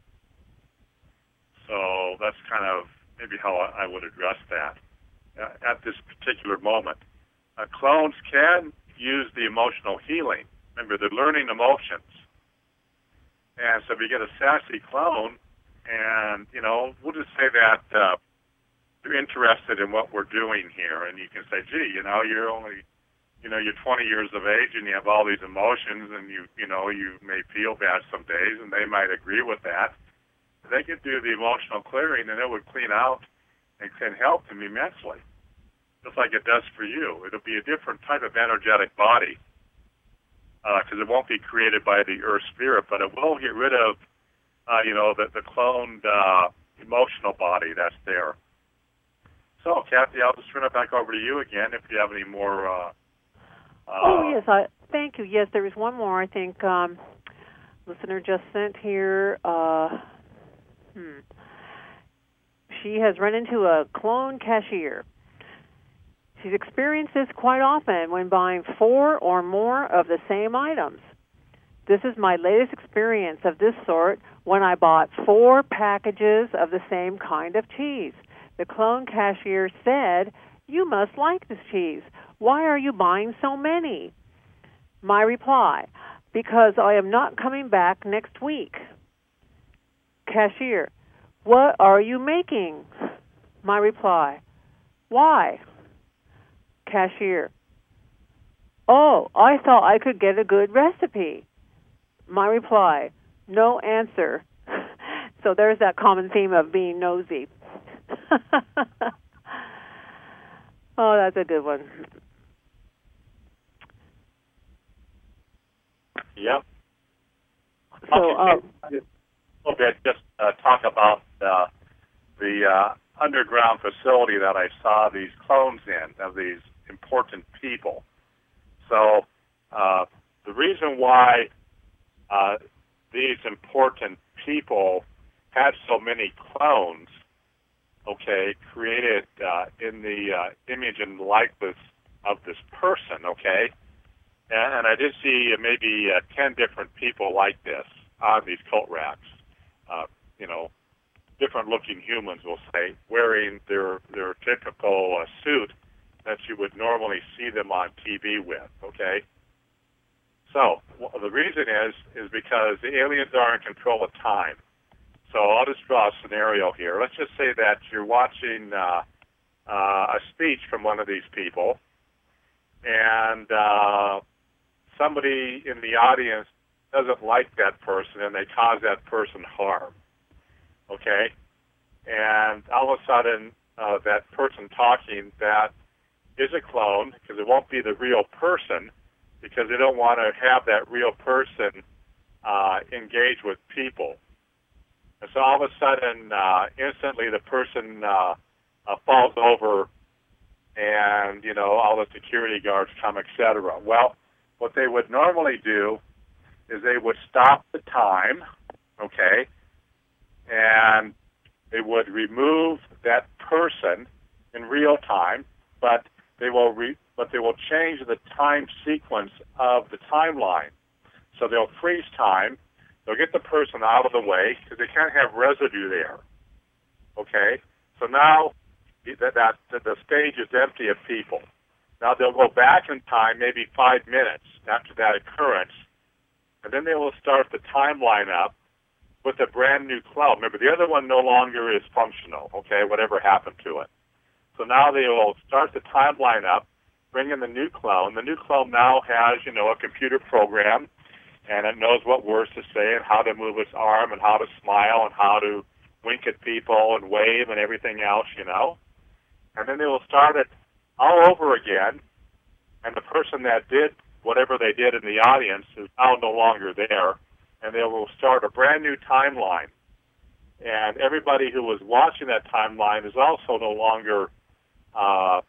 So that's kind of maybe how I would address that at this particular moment. Clones can use the emotional healing. Remember, they're learning emotions. And so if you get a sassy clone, and, we'll just say that you're interested in what we're doing here, and you can say, gee, you're only, you're 20 years of age, and you have all these emotions, and you may feel bad some days, and they might agree with that. They could do the emotional clearing, and it would clean out and can help them immensely, just like it does for you. It'll be a different type of energetic body, because it won't be created by the Earth spirit, but it will get rid of, the cloned emotional body that's there. So, Kathy, I'll just turn it back over to you again if you have any more. Yes, thank you. Yes, there is one more. I think listener just sent here. She has run into a clone cashier. She's experienced this quite often when buying 4 or more of the same items. This is my latest experience of this sort when I bought 4 packages of the same kind of cheese. The clone cashier said, "You must like this cheese. Why are you buying so many?" My reply, "Because I am not coming back next week." Cashier, "What are you making?" My reply, "Why?" Cashier, "Oh, I thought I could get a good recipe." My reply, "No answer." So there's that common theme of being nosy. Oh, that's a good one. Yep. So, a little bit, just talk about the underground facility that I saw these clones in, of these important people. So the reason why these important people had so many clones, created in the image and likeness of this person, and I did see maybe 10 different people like this on these coat racks, different looking humans, we'll say, wearing their typical suit that you would normally see them on TV with, So the reason is because the aliens are in control of time. So I'll just draw a scenario here. Let's just say that you're watching a speech from one of these people, and somebody in the audience doesn't like that person, and they cause that person harm, And all of a sudden, that person talking, that is a clone, because it won't be the real person, because they don't want to have that real person engage with people. And so all of a sudden, instantly the person falls over, and, all the security guards come, etc. Well, what they would normally do is they would stop the time, and they would remove that person in real time, but they will change the time sequence of the timeline. So they'll freeze time. They'll get the person out of the way because they can't have residue there. So now the stage is empty of people. Now they'll go back in time, maybe 5 minutes after that occurrence, and then they will start the timeline up with a brand new clone. Remember, the other one no longer is functional, whatever happened to it. So now they will start the timeline up, bring in the new clone. The new clone now has, a computer program, and it knows what words to say and how to move its arm and how to smile and how to wink at people and wave and everything else, And then they will start it all over again, and the person that did whatever they did in the audience is now no longer there, and they will start a brand new timeline. And everybody who was watching that timeline is also no longer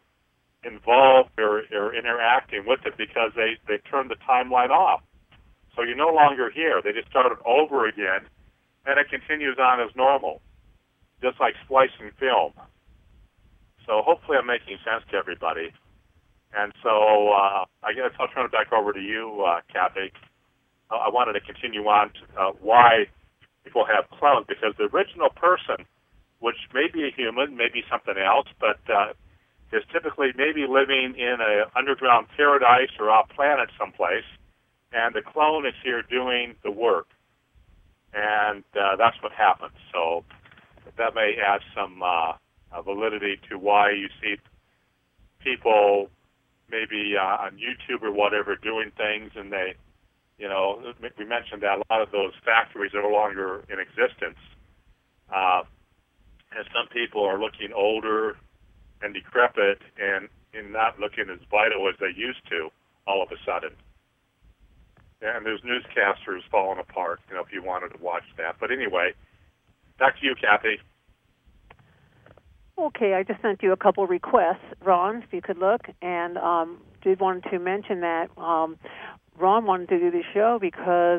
involved or interacting with it because they turned the timeline off. So you're no longer here. They just started over again, and it continues on as normal, just like splicing film. So hopefully I'm making sense to everybody. And so I guess I'll turn it back over to you, Kathy. I wanted to continue on to why people have clones, because the original person, which may be a human, maybe something else, but is typically maybe living in an underground paradise or off planet someplace, and the clone is here doing the work. And that's what happens. So that may add some validity to why you see people maybe on YouTube or whatever doing things, and they, you know, we mentioned that a lot of those factories are no longer in existence. And some people are looking older and decrepit and not looking as vital as they used to all of a sudden. And there's newscasters falling apart, you know, if you wanted to watch that. But anyway, back to you, Kathy. Okay, I just sent you a couple requests, Ron, if you could look, and did want to mention that Ron wanted to do the show because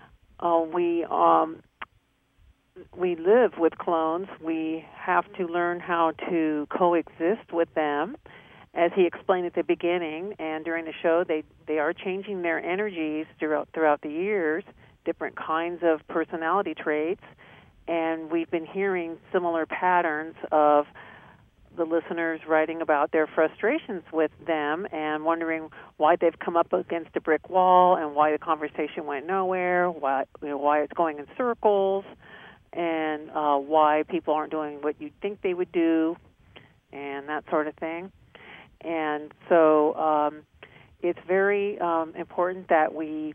we live with clones. We have to learn how to coexist with them, as he explained at the beginning. And during the show, they are changing their energies throughout the years, different kinds of personality traits. And we've been hearing similar patterns of the listeners writing about their frustrations with them and wondering why they've come up against a brick wall and why the conversation went nowhere, why it's going in circles, and why people aren't doing what you'd think they would do, and that sort of thing. And so it's very important that we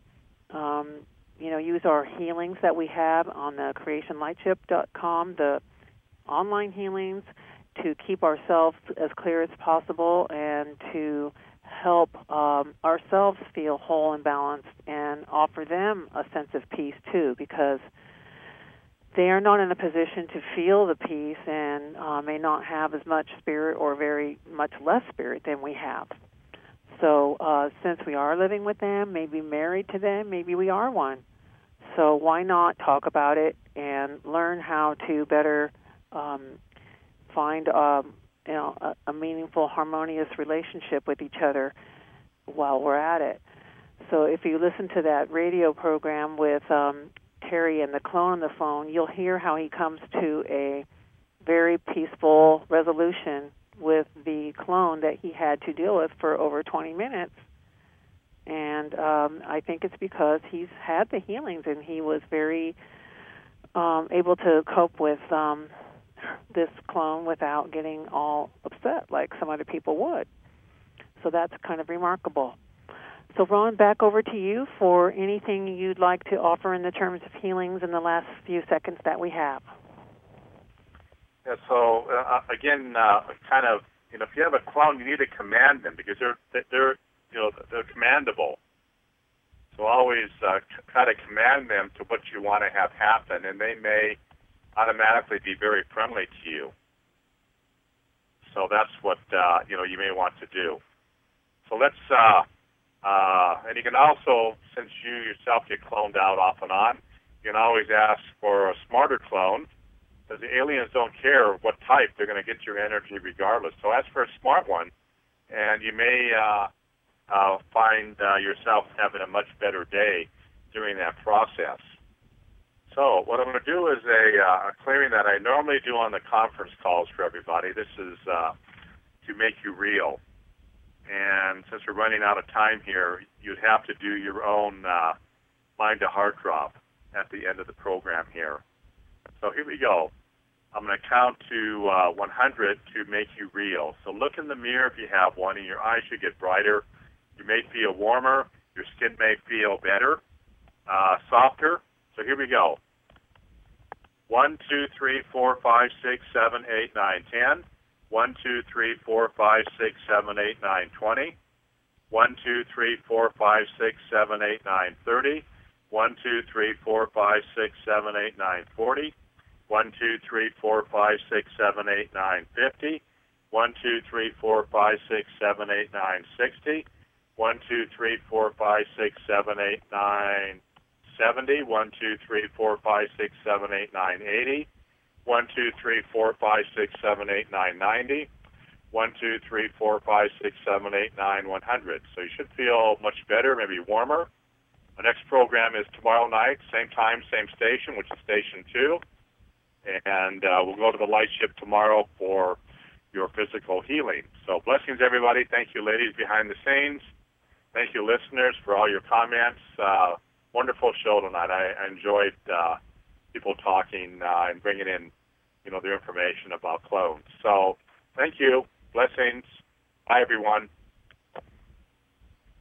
use our healings that we have on the creationlightship.com, the online healings, to keep ourselves as clear as possible and to help ourselves feel whole and balanced and offer them a sense of peace too, because they are not in a position to feel the peace and may not have as much spirit or very much less spirit than we have. So since we are living with them, maybe married to them, maybe we are one. So why not talk about it and learn how to better find a meaningful, harmonious relationship with each other while we're at it. So if you listen to that radio program with Terry and the clone on the phone, you'll hear how he comes to a very peaceful resolution with the clone that he had to deal with for over 20 minutes. And I think it's because he's had the healings and he was very able to cope with this clone without getting all upset like some other people would. So that's kind of remarkable. So, Ron, back over to you for anything you'd like to offer in the terms of healings in the last few seconds that we have. Yeah, so, again, kind of, you know, if you have a clone, you need to command them because they're commandable. So always try to command them to what you want to have happen, and they may automatically be very friendly to you. So that's what, you may want to do. So let's, and you can also, since you yourself get cloned out off and on, you can always ask for a smarter clone, because the aliens don't care what type, they're going to get your energy regardless. So ask for a smart one, and you may find yourself having a much better day during that process. So what I'm going to do is a clearing that I normally do on the conference calls for everybody. This is to make you real. And since we're running out of time here, you'd have to do your own mind-to-heart drop at the end of the program here. So here we go. I'm going to count to 100 to make you real. So look in the mirror if you have one, and your eyes should get brighter. You may feel warmer. Your skin may feel better, softer. So here we go. 1, 2, 3, 4, 5, 6, 7, 8, 9, 10. 1, 2, 3, 4, 5, 6, 7, 8, 9, 20. 1, 2, 3, 4, 5, 6, 7, 8, 9, 30. 1, 2, 3, 4, 5, 6, 7, 8, 9, 40. 1, 2, 3, 4, 5, 6, 7, 8, 9, 50. 1, 2, 3, 4, 5, 6, 7, 8, 9, 60. 1, 2, 3, 4, 5, 6, 7, 8, 9, 970, 1, 2, 3, 4, 5, 6, 7, 8, 9, 80, 1, 2, 3, 4, 5, 6, 7, 8, 9, 90, 1, 2, 3, 4, 5, 6, 7, 8, 9, 100. So you should feel much better, maybe warmer. Our next program is tomorrow night, same time, same station, which is Station 2. And we'll go to the light ship tomorrow for your physical healing. So blessings, everybody. Thank you, ladies behind the scenes. Thank you, listeners, for all your comments. Wonderful show tonight. I enjoyed people talking and bringing in, their information about clones. So thank you. Blessings. Bye, everyone.